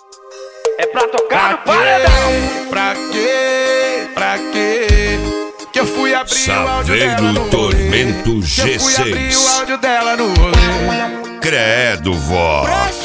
É pra tocar no paredão. Pra quê? Que eu fui abrir o áudio dela no Tormento rolê. G6. Que eu fui abrir o áudio dela no rolê. Credo, vó.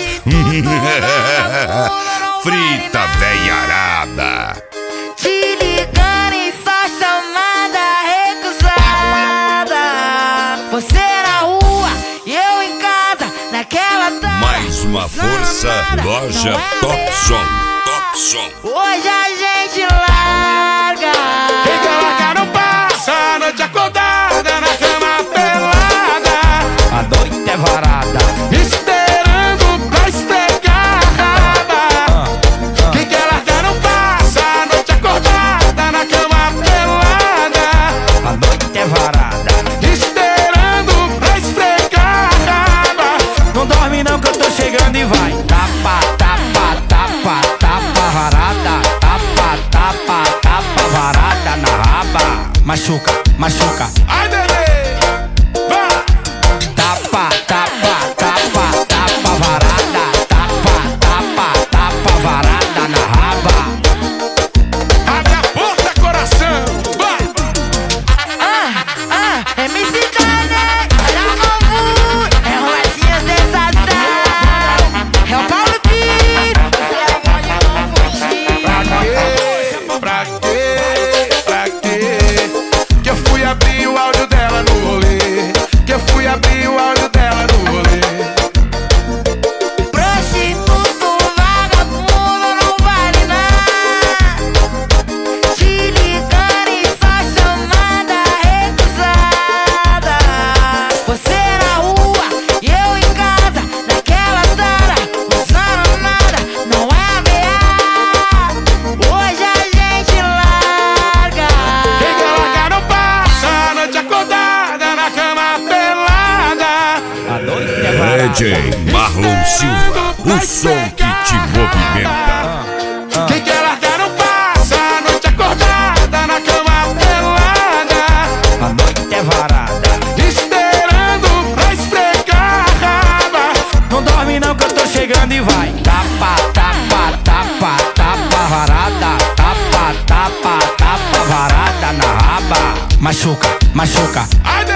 Frita veiarada. Te ligando em só chamada recusada. Você na rua e eu em casa, naquela tarde. Mais uma força, loja Top Som. Top Som. Hoje a gente larga. Quem quer largar não passa a noite acordada na cama pelada. A noite é varada. Esperando pra esfregar a raba. Quem quer largar não passa a noite acordada na cama pelada. A noite é varada. Esperando pra esfregar a raba. Não dorme não que eu tô chegando e vai. Tapa, tapa, tapa, tapa varada. Tapa, tapa, tapa varada na raba. Machuca, machuca. Ai, bebê, vai. Tapa, tapa, tapa, tapa varada. Tapa, tapa, tapa varada na raba. Abre a porta, coração, vai. MC Tony, olha o novo. É o Rosinha sensação. É o Paulo Pires. Pra quê? Que eu fui abrir o áudio dela no rolê. Que eu fui abrir o áudio dela no rolê. Prostituto, vagabundo, não vale nada. Te ligando em só chamada recusada. Você na rua e eu em casa, naquela tara. Usando nada, não é ameaça. Hoje a gente larga. Quem quer largar não passa a noite acordada na cama pelada. A noite é varada. DJ Marlon Silva, o som que te movimenta. Quem quer largar não passa a noite acordada na cama pelada. A noite é varada. Esperando pra esfregar a raba. Não dorme não que eu tô chegando e vai. Tapa, tapa, tapa, tapa varada. Tapa, tapa, tapa varada na raba. Machuca, machuca. Ai,